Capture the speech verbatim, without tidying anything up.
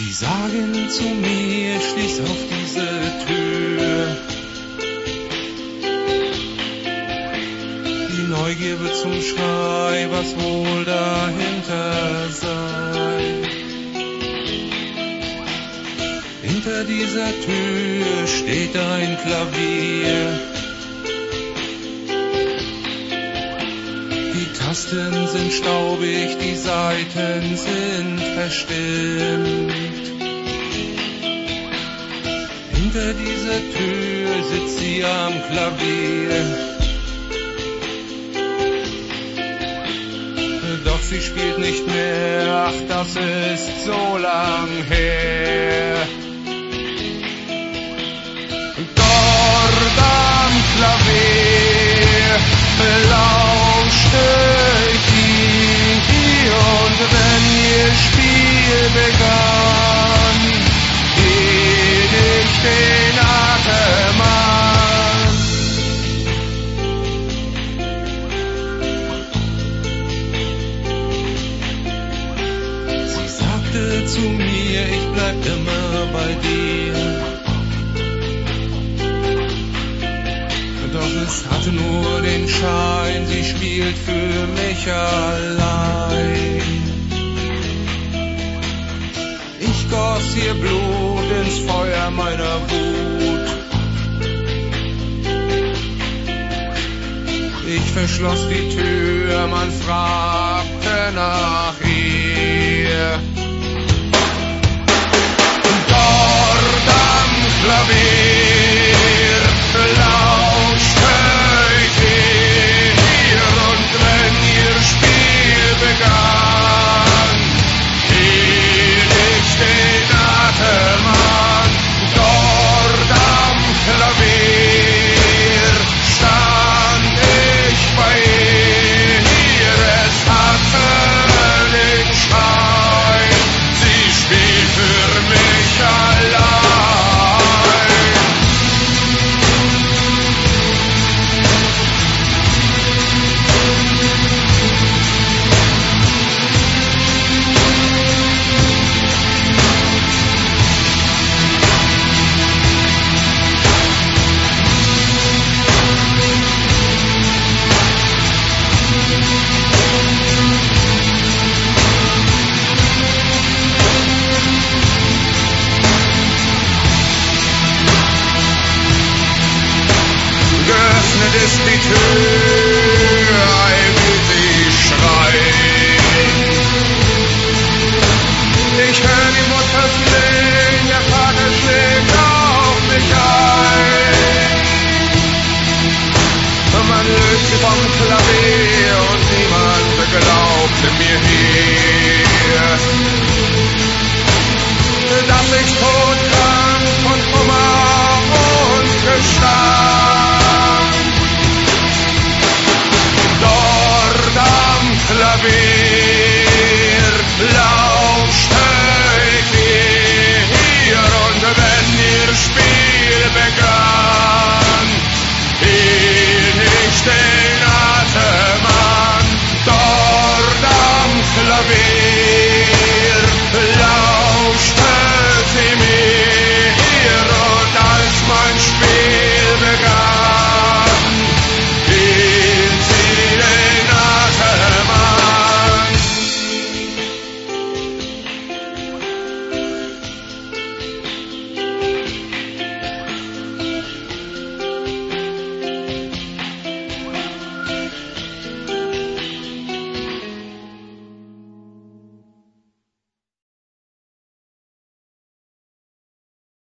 Sie sagen zu mir, schließ auf diese Tür. Die Neugier wird zum Schrei, was wohl dahinter sei. Hinter dieser Tür steht ein Klavier. Die Tasten sind staubig, die Saiten sind verstimmt. Hinter dieser Tür sitzt sie am Klavier. Doch sie spielt nicht mehr, ach, das ist so lang her. Dort am Klavier lauschte ich ihr, und wenn ihr Spiel begann, hielt ich den Atem an. Sie sagte zu mir, ich bleib immer bei dir. Doch es hatte nur den Schein, sie spielt für mich allein. Ich goss ihr Blut ins Feuer meiner Wut. Ich verschloss die Tür, man fragte nach ihr. Dort am Klavier lauschte ich ihr, und wenn ihr Spiel begann, hielt ich den Atem an. Dort am Klavier stand ich bei ihr, es hatte den Schein, sie spielt für mich allein. Geöffnet ist die Tür, ei will sie schreien. Ich hör die Mutter flehen, der Vater schlägt auf mich ein. Man löst sie vom Klavier und niemand glaubte mir hier, dass ich todkrank von Kummer und Gestand dort am Klavier